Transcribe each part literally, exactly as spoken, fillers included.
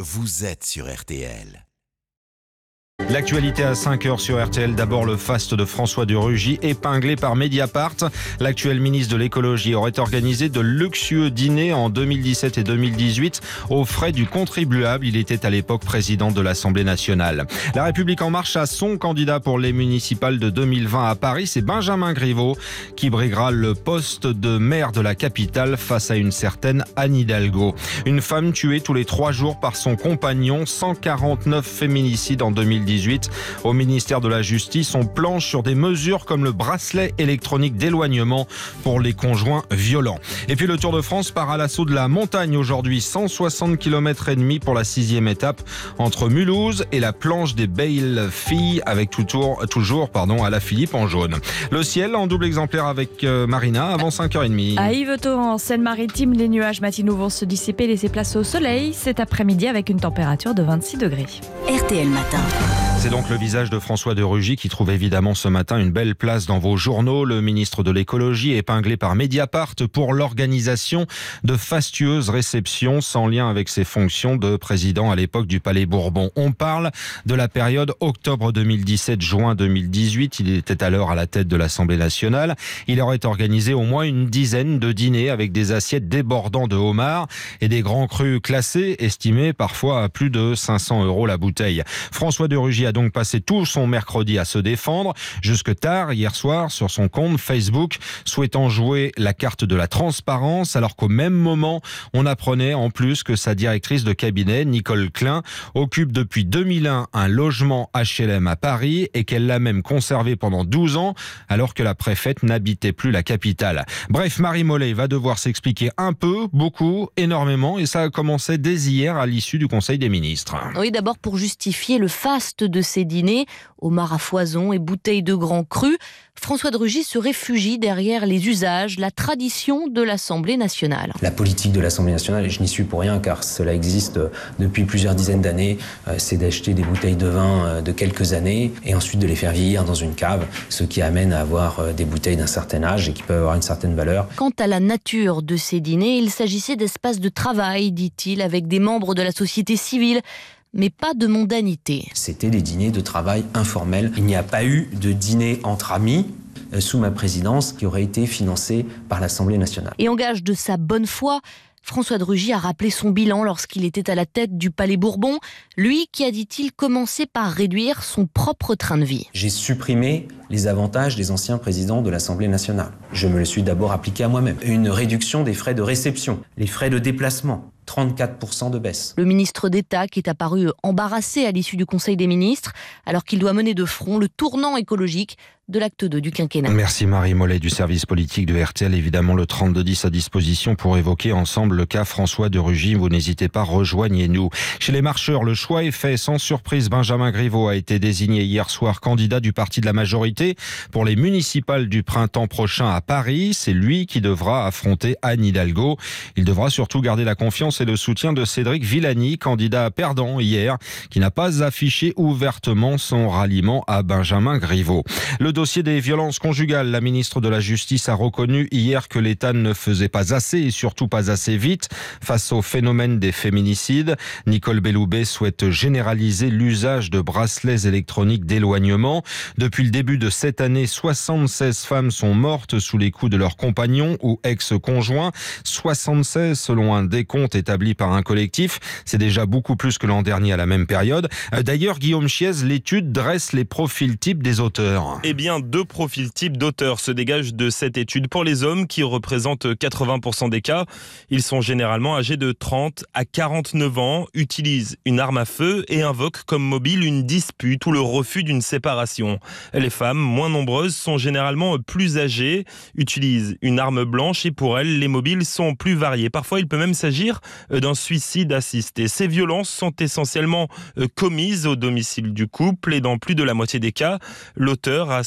vous êtes sur R T L. L'actualité à cinq heures sur R T L. D'abord, le faste de François de Rugy, épinglé par Mediapart. L'actuel ministre de l'écologie aurait organisé de luxueux dîners en deux mille dix-sept et deux mille dix-huit aux frais du contribuable. Il était à l'époque président de l'Assemblée nationale. La République en marche a son candidat pour les municipales de deux mille vingt à Paris. C'est Benjamin Griveaux qui briguera le poste de maire de la capitale face à une certaine Anne Hidalgo. Une femme tuée tous les trois jours par son compagnon. cent quarante-neuf féminicides en deux mille dix-huit. Au ministère de la Justice, on planche sur des mesures comme le bracelet électronique d'éloignement pour les conjoints violents. Et puis le Tour de France part à l'assaut de la montagne aujourd'hui. cent soixante kilomètres et demi pour la sixième étape entre Mulhouse et la planche des Belles Filles avec toujours, toujours pardon, à la Philippe en jaune. Le ciel en double exemplaire avec euh, Marina avant cinq heures trente. À Yvetot, en Seine-Maritime, les nuages matinaux vont se dissiper, laisser place au soleil cet après-midi avec une température de vingt-six degrés. R T L Matin. C'est donc le visage de François de Rugy qui trouve évidemment ce matin une belle place dans vos journaux. Le ministre de l'écologie épinglé par Mediapart pour l'organisation de fastueuses réceptions sans lien avec ses fonctions de président à l'époque du Palais Bourbon. On parle de la période octobre deux mille dix-sept, juin deux mille dix-huit. Il était alors à la tête de l'Assemblée nationale. Il aurait organisé au moins une dizaine de dîners avec des assiettes débordant de homards et des grands crus classés, estimés parfois à plus de cinq cents euros la bouteille. François de Rugy a donc passé tout son mercredi à se défendre, jusque tard hier soir sur son compte Facebook, souhaitant jouer la carte de la transparence, alors qu'au même moment, on apprenait en plus que sa directrice de cabinet, Nicole Klein, occupe depuis deux mille un un logement H L M à Paris et qu'elle l'a même conservé pendant douze ans, alors que la préfète n'habitait plus la capitale. Bref, Marie Mollet va devoir s'expliquer un peu, beaucoup, énormément, et ça a commencé dès hier à l'issue du Conseil des ministres. Oui, d'abord pour justifier le faste de ces dîners, homards à foison et bouteilles de grands crus, François de Rugy se réfugie derrière les usages, la tradition de l'Assemblée nationale. La politique de l'Assemblée nationale, et je n'y suis pour rien car cela existe depuis plusieurs dizaines d'années, c'est d'acheter des bouteilles de vin de quelques années et ensuite de les faire vieillir dans une cave, ce qui amène à avoir des bouteilles d'un certain âge et qui peuvent avoir une certaine valeur. Quant à la nature de ces dîners, il s'agissait d'espaces de travail, dit-il, avec des membres de la société civile, mais pas de mondanité. C'était des dîners de travail informels. Il n'y a pas eu de dîner entre amis sous ma présidence qui aurait été financé par l'Assemblée nationale. Et en gage de sa bonne foi, François de Rugy a rappelé son bilan lorsqu'il était à la tête du Palais Bourbon, lui qui a, dit-il, commencé par réduire son propre train de vie. J'ai supprimé les avantages des anciens présidents de l'Assemblée nationale. Je me le suis d'abord appliqué à moi-même. Une réduction des frais de réception, les frais de déplacement, trente-quatre pour cent de baisse. Le ministre d'État qui est apparu embarrassé à l'issue du Conseil des ministres, alors qu'il doit mener de front le tournant écologique de l'acte deux du quinquennat. Merci Marie Mollet du service politique de R T L. Évidemment, le trente-deux dix à disposition pour évoquer ensemble le cas François de Rugy. Vous n'hésitez pas, rejoignez-nous. Chez les marcheurs, le choix est fait. Sans surprise, Benjamin Griveaux a été désigné hier soir candidat du parti de la majorité pour les municipales du printemps prochain à Paris. C'est lui qui devra affronter Anne Hidalgo. Il devra surtout garder la confiance et le soutien de Cédric Villani, candidat perdant hier, qui n'a pas affiché ouvertement son ralliement à Benjamin Griveaux. Le dossier des violences conjugales, la ministre de la Justice a reconnu hier que l'État ne faisait pas assez et surtout pas assez vite face au phénomène des féminicides. Nicole Belloubet souhaite généraliser l'usage de bracelets électroniques d'éloignement. Depuis le début de cette année, soixante-seize femmes sont mortes sous les coups de leurs compagnons ou ex-conjoints. soixante-seize selon un décompte établi par un collectif. C'est déjà beaucoup plus que l'an dernier à la même période. D'ailleurs, Guillaume Chiez, l'étude dresse les profils types des auteurs. Eh bien, deux profils types d'auteurs se dégagent de cette étude. Pour les hommes, qui représentent quatre-vingts pour cent des cas, ils sont généralement âgés de trente à quarante-neuf ans, utilisent une arme à feu et invoquent comme mobile une dispute ou le refus d'une séparation. Les femmes, moins nombreuses, sont généralement plus âgées, utilisent une arme blanche et pour elles, les mobiles sont plus variés. Parfois, il peut même s'agir d'un suicide assisté. Ces violences sont essentiellement commises au domicile du couple et dans plus de la moitié des cas, l'auteur a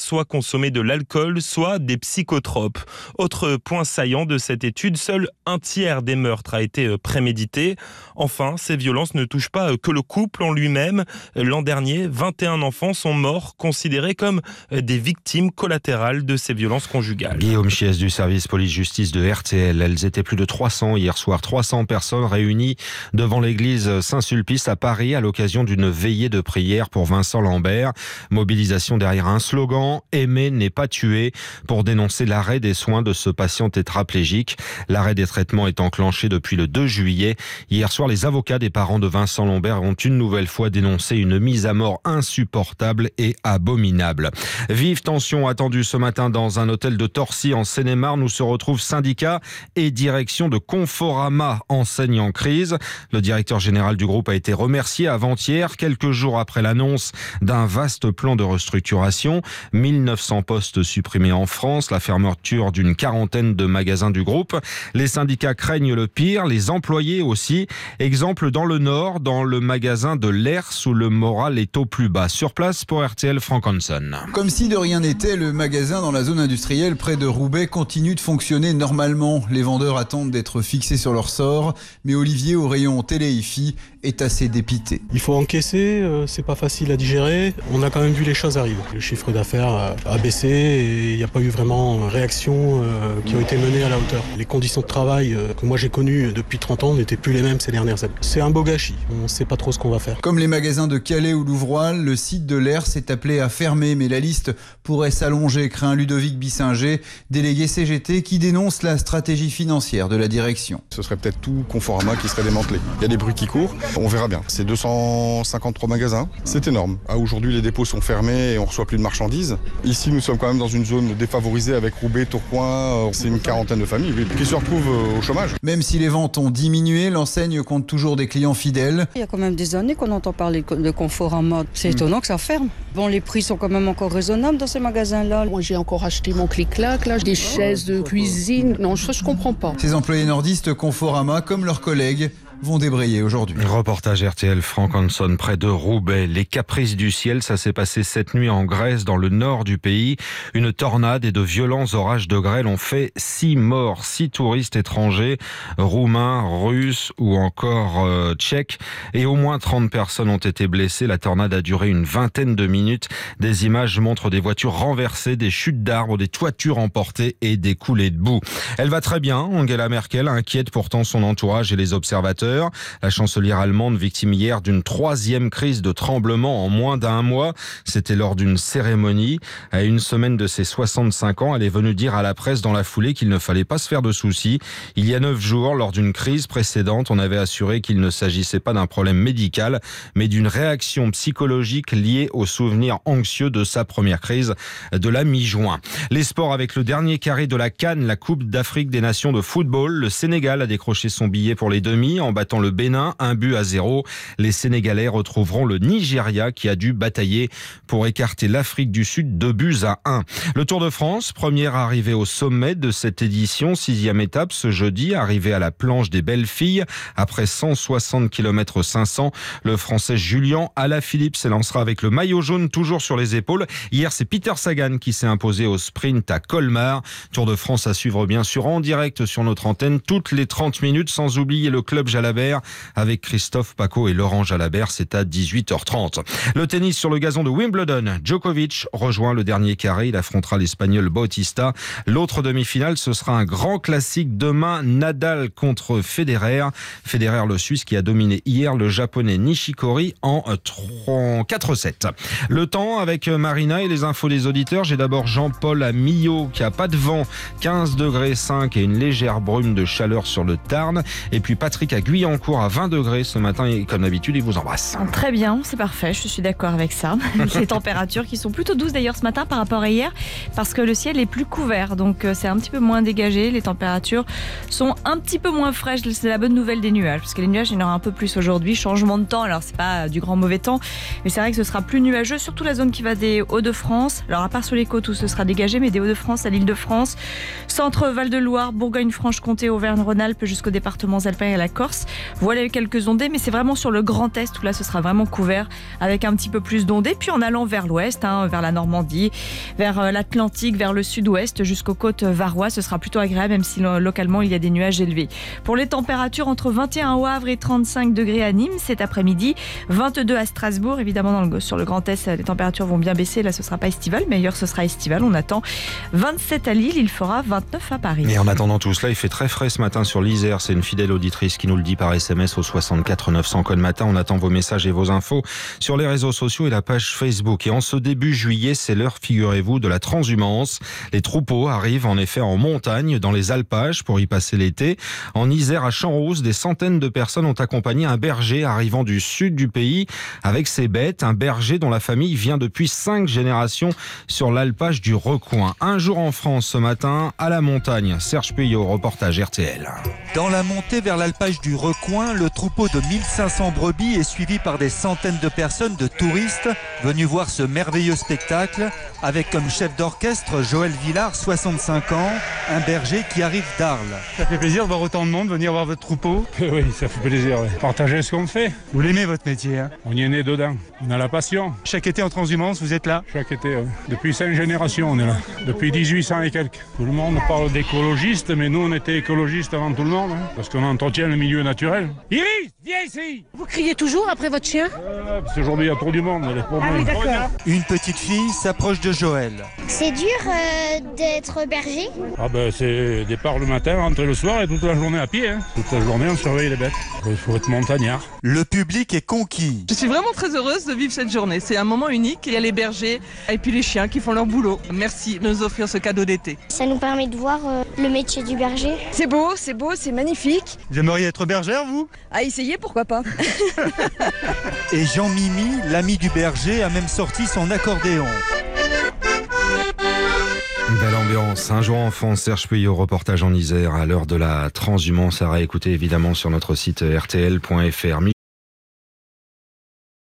soit consommer de l'alcool, soit des psychotropes. Autre point saillant de cette étude, seul un tiers des meurtres a été prémédité. Enfin, ces violences ne touchent pas que le couple en lui-même. L'an dernier, vingt et un enfants sont morts, considérés comme des victimes collatérales de ces violences conjugales. Guillaume Chies du service police-justice de R T L. Elles étaient plus de trois cents hier soir. trois cents personnes réunies devant l'église Saint-Sulpice à Paris à l'occasion d'une veillée de prière pour Vincent Lambert. Mobilisation derrière un slogan « Aimer n'est pas tuer » pour dénoncer l'arrêt des soins de ce patient tétraplégique. L'arrêt des traitements est enclenché depuis le deux juillet. Hier soir, les avocats des parents de Vincent Lambert ont une nouvelle fois dénoncé une mise à mort insupportable et abominable. Vive tension attendue ce matin dans un hôtel de Torcy en Seine-et-Marne où se retrouvent syndicats et direction de Conforama, enseigne en crise. Le directeur général du groupe a été remercié avant-hier, quelques jours après l'annonce d'un vaste plan de restructuration. mille neuf cents postes supprimés en France, la fermeture d'une quarantaine de magasins du groupe. Les syndicats craignent le pire, les employés aussi. Exemple dans le Nord, dans le magasin de l'Ers où le moral est au plus bas. Sur place pour R T L, Franck Hanson. Comme si de rien n'était, le magasin dans la zone industrielle près de Roubaix continue de fonctionner normalement. Les vendeurs attendent d'être fixés sur leur sort, mais Olivier au rayon télé I F I est assez dépité. Il faut encaisser, euh, c'est pas facile à digérer. On a quand même vu les choses arriver. Le chiffre d'affaires a baissé et il n'y a pas eu vraiment réaction euh, qui ont été menées à la hauteur. Les conditions de travail euh, que moi j'ai connues depuis trente ans n'étaient plus les mêmes ces dernières années. C'est un beau gâchis, on ne sait pas trop ce qu'on va faire. Comme les magasins de Calais ou Louvroil, le site de l'Ers est appelé à fermer, mais la liste pourrait s'allonger, craint Ludovic Bissinger, délégué C G T, qui dénonce la stratégie financière de la direction. Ce serait peut-être tout Conforama qui serait démantelé. Il y a des bruits qui courent, on verra bien. C'est deux cent cinquante-trois magasins, c'est énorme. Ah, aujourd'hui, les dépôts sont fermés et on reçoit plus de marchandises. Ici, nous sommes quand même dans une zone défavorisée avec Roubaix, Tourcoing. C'est une quarantaine de familles qui se retrouvent au chômage. Même si les ventes ont diminué, l'enseigne compte toujours des clients fidèles. Il y a quand même des années qu'on entend parler de Conforama. C'est étonnant que ça ferme. Bon, les prix sont quand même encore raisonnables dans ces magasins-là. Moi, j'ai encore acheté mon clic-clac, là, des chaises de cuisine. Non, ça, je comprends pas. Ces employés nordistes Conforama, comme leurs collègues, vont débrayer aujourd'hui. Reportage R T L, Franck Hanson près de Roubaix. Les caprices du ciel, ça s'est passé cette nuit en Grèce, dans le nord du pays. Une tornade et de violents orages de grêle ont fait six morts, six touristes étrangers, roumains, russes ou encore euh, tchèques. Et au moins trente personnes ont été blessées. La tornade a duré une vingtaine de minutes. Des images montrent des voitures renversées, des chutes d'arbres, des toitures emportées et des coulées de boue. Elle va très bien. Angela Merkel inquiète pourtant son entourage et les observateurs. La chancelière allemande, victime hier d'une troisième crise de tremblement en moins d'un mois. C'était lors d'une cérémonie. À une semaine de ses soixante-cinq ans, elle est venue dire à la presse dans la foulée qu'il ne fallait pas se faire de soucis. Il y a neuf jours, lors d'une crise précédente, on avait assuré qu'il ne s'agissait pas d'un problème médical, mais d'une réaction psychologique liée aux souvenirs anxieux de sa première crise de la mi-juin. Les sports avec le dernier carré de la CAN, la Coupe d'Afrique des Nations de football. Le Sénégal a décroché son billet pour les demi en battant le Bénin, un but à zéro. Les Sénégalais retrouveront le Nigeria qui a dû batailler pour écarter l'Afrique du Sud, deux buts à un. Le Tour de France, première arrivée au sommet de cette édition, sixième étape ce jeudi, arrivée à la planche des belles filles. Après cent soixante kilomètres cinq cents, le Français Julian Alaphilippe s'élancera avec le maillot jaune toujours sur les épaules. Hier, c'est Peter Sagan qui s'est imposé au sprint à Colmar. Tour de France à suivre bien sûr en direct sur notre antenne toutes les trente minutes, sans oublier le club Jalabert avec Christophe Paco et Laurent Jalabert, c'est à dix-huit heures trente. Le tennis sur le gazon de Wimbledon, Djokovic rejoint le dernier carré, il affrontera l'Espagnol Bautista. L'autre demi-finale, ce sera un grand classique demain, Nadal contre Federer. Federer, le Suisse qui a dominé hier le Japonais Nishikori en quatre sept. Le temps avec Marina et les infos des auditeurs. J'ai d'abord Jean-Paul à Millau qui a pas de vent, quinze degrés cinq et une légère brume de chaleur sur le Tarn. Et puis Patrick à Guyancourt à vingt degrés ce matin et comme d'habitude, il vous embrasse. Très bien, c'est parfait, je suis d'accord avec ça. Les températures qui sont plutôt douces d'ailleurs ce matin par rapport à hier parce que le ciel est plus couvert, donc c'est un petit peu moins dégagé. Les températures sont un petit peu moins fraîches, c'est la bonne nouvelle des nuages parce que les nuages, il y en aura un peu plus aujourd'hui. Changement de temps, alors c'est pas du grand mauvais temps, mais c'est vrai que ce sera plus nuageux, surtout la zone qui va des Hauts-de-France. Alors à part sur les côtes où ce sera dégagé, mais des Hauts-de-France à l'Île-de-France, centre Val-de-Loire, Bourgogne-Franche-Comté, Auvergne-Rhône-Alpes jusqu'aux départements alpins et à la Corse. Voilà quelques ondées, mais c'est vraiment sur le Grand Est où là ce sera vraiment couvert avec un petit peu plus d'ondées. Puis en allant vers l'ouest, hein, vers la Normandie, vers l'Atlantique, vers le sud-ouest, jusqu'aux côtes varoises, ce sera plutôt agréable, même si localement il y a des nuages élevés. Pour les températures, entre vingt et un au Havre et trente-cinq degrés à Nîmes cet après-midi, vingt-deux à Strasbourg. Évidemment, dans le, sur le Grand Est, les températures vont bien baisser. Là, ce ne sera pas estival, mais ailleurs, ce sera estival. On attend vingt-sept à Lille, il fera vingt-neuf à Paris. Et en attendant tout cela, il fait très frais ce matin sur l'Isère. C'est une fidèle auditrice qui nous le dit par S M S au soixante-quatre neuf cents code matin. On attend vos messages et vos infos sur les réseaux sociaux et la page Facebook. Et en ce début juillet, c'est l'heure, figurez-vous, de la transhumance. Les troupeaux arrivent en effet en montagne, dans les alpages, pour y passer l'été. En Isère, à Champs-Rousse, des centaines de personnes ont accompagné un berger arrivant du sud du pays avec ses bêtes. Un berger dont la famille vient depuis cinq générations sur l'alpage du Recoin. Un jour en France ce matin, à la montagne. Serge Puyot, reportage R T L. Dans la montée vers l'alpage du Recoin, le troupeau de mille cinq cents brebis est suivi par des centaines de personnes, de touristes, venus voir ce merveilleux spectacle, avec comme chef d'orchestre Joël Villard, soixante-cinq ans, un berger qui arrive d'Arles. Ça fait plaisir de voir autant de monde venir voir votre troupeau. Oui, ça fait plaisir. Ouais. Partager ce qu'on fait. Vous l'aimez votre métier, hein? On y est né dedans. On a la passion. Chaque été en transhumance, vous êtes là? Chaque été, ouais. Depuis cinq générations, on est là. Depuis dix-huit cents et quelques. Tout le monde parle d'écologistes, mais nous, on était écologistes avant tout le monde, hein, parce qu'on entretient le milieu naturel. Iris, viens ici! Vous criez toujours après votre chien? euh, Parce qu'aujourd'hui, il y a trop du monde. Les ah oui, d'accord. Une petite fille s'approche de Joël. C'est dur euh, d'être berger? Ah ben, c'est départ le matin, rentrer le soir et toute la journée à pied. Hein. Toute la journée, on surveille les bêtes. Il faut être montagnard. Le public est conquis. Je suis vraiment très heureuse de vivre cette journée. C'est un moment unique. Il y a les bergers et puis les chiens qui font leur boulot. Merci de nous offrir ce cadeau d'été. Ça nous permet de voir euh, le métier du berger. C'est beau, c'est beau, c'est magnifique. Vous aimeriez être bergère, vous? À essayer, pourquoi pas. Et Jean-Mimi, l'ami du berger, a même sorti son accordéon. Belle ambiance. Un jour en France, Serge Puyot, reportage en Isère à l'heure de la transhumance à réécouter évidemment sur notre site R T L point F R.